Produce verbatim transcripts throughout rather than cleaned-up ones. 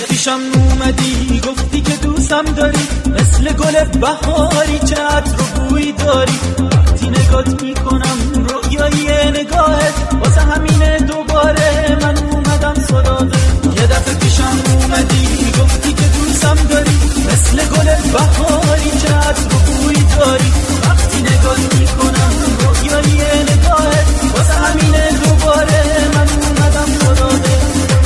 دفعه پیشم اومدی گفتی که دوستم داری، مثل گل بهاری که عطر و بوی داری. وقتی نگات میکنم رویای نگاهت، واسه همینه دوباره من اومدم سراغت. یه دفعه پیشم اومدی گفتی که دوستم داری، مثل گل بهاری که عطر و بوی داری. وقتی نگات میکنم رویای نگاهت، واسه همینه دوباره من اومدم سراغت.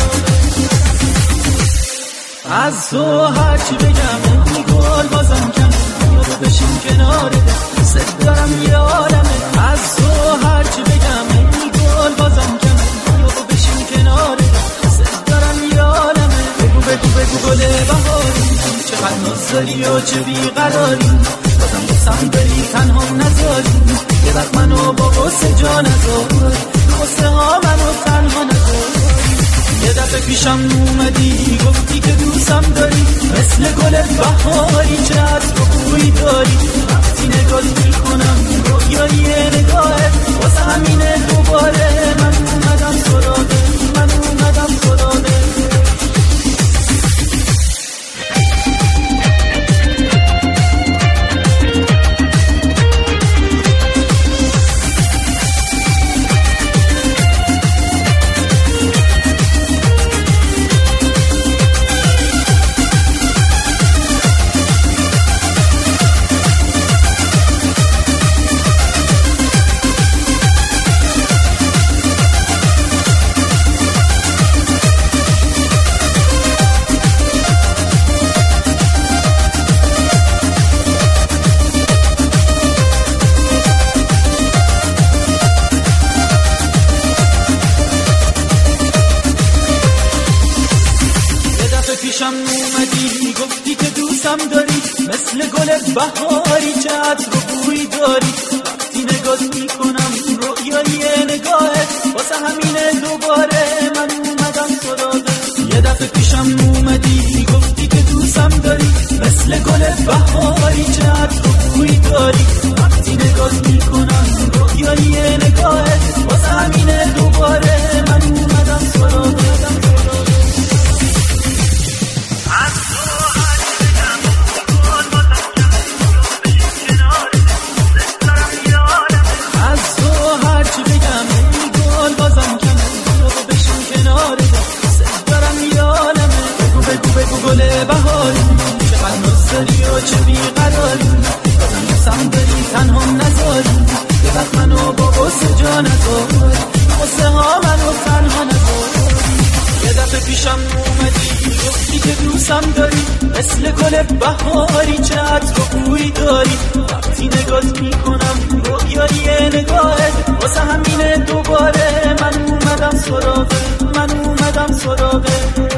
از تو هرچی بگم ای گل بازم کم، یادو بشیم کناره ست دارم یه عالمه. از تو هرچی بگم ای گل بازم کم، یادو بشیم کناره ست دارم یه عالمه. بگو بگو بگو گل بهاری، چقدر ناز داری و چه بیقراری، بازم دوستم داری تنها نذاری. یه وقت منو با غصه جا نذاری، غصه ها منو تنها نذاری. یه دفعه پیشم اومدی گفتی که دوستم داری، مثل گل بهاری که عطر و بوی داری. وقتی نگات میکنم رویای نگاهت، واسه همینه دوباره من اومدم سراغت، من اومدم سراغت. پیشم اومدی گفتی که دوستم داری، مثل گل بهاری که عطر و بوی داری. وقتی نگات میکنم رویای نگاهت، واسه همینه دوباره من اومدم سراغت. یه دفعه پیشم اومدی گفتی که دوستم داری، مثل گل بهاری که عطر و بوی داری. وقتی نگات میکنم رویای نگاهت، واسه همینه دوباره من اومدم سراغت. گل بهاری، چقدر ناز داری و چه بیقراری، بازم دوستم داری تنها نذاری. یه وقت منو با غصه جا نذاری، غصه ها منو تنها نذاری. یه دفعه پیشم اومدی گفتی که دوستم داری، مثل گل بهاری که عطر و بوی داری. وقتی نگات میکنم رویای نگاهت، واسه همینه دوباره من اومدم سراغت، من اومدم سراغت.